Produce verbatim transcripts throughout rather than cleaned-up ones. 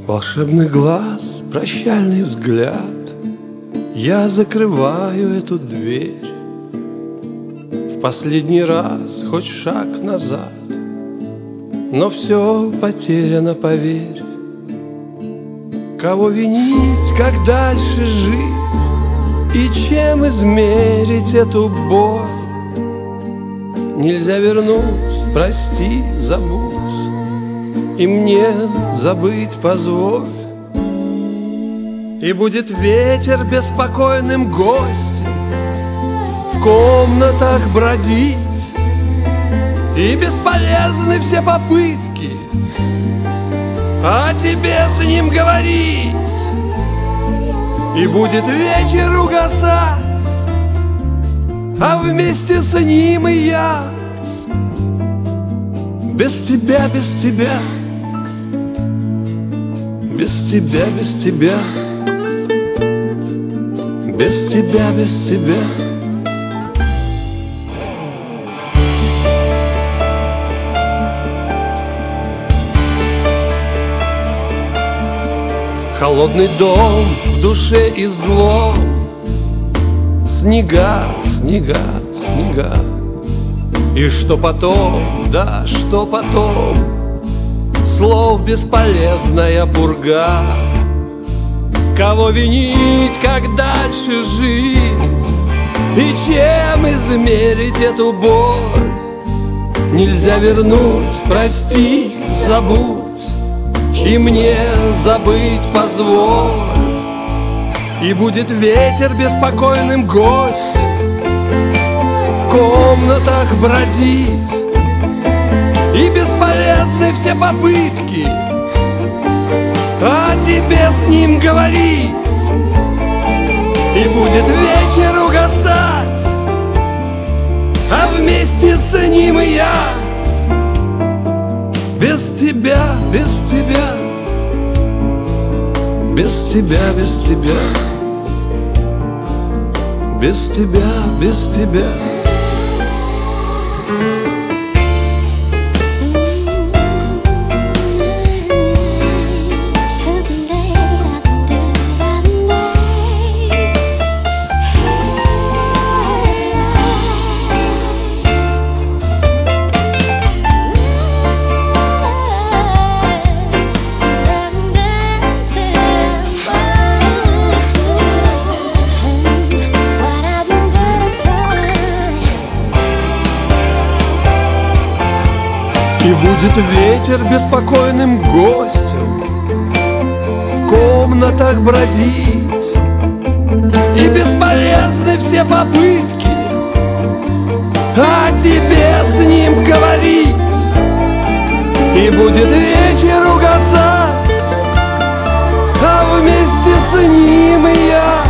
Волшебный глаз, прощальный взгляд, я закрываю эту дверь. В последний раз хоть шаг назад, но все потеряно, поверь. Кого винить, как дальше жить, и чем измерить эту боль? Нельзя вернуть, прости, забудь, и мне забыть позволь. И будет ветер беспокойным гостем в комнатах бродить, и бесполезны все попытки о тебе с ним говорить. И будет вечер угасать, а вместе с ним и я. Без тебя, без тебя, без тебя, без тебя, без тебя, без тебя. Холодный дом в душе и зло, снега, снега, снега. И что потом, да что потом, слов бесполезная пурга. Кого винить, как дальше жить, и чем измерить эту боль? Нельзя вернуть, прости, забудь, и мне забыть позволь. И будет ветер беспокойным гостем в комнатах бродить, и бесполезны все попытки о тебе с ним говорить. И будет вечер угасать, а вместе с ним и я. Без тебя, без тебя, без тебя, без тебя, без тебя, без тебя. И будет ветер беспокойным гостем в комнатах бродить, и бесполезны все попытки о тебе с ним говорить. И будет вечер угасать, а вместе с ним и я.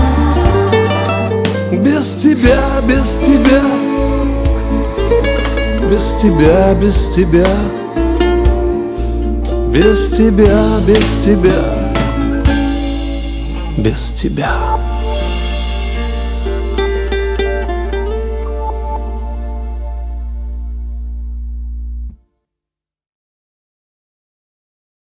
Без тебя, без тебя, без тебя, без тебя, без тебя, без тебя, без тебя.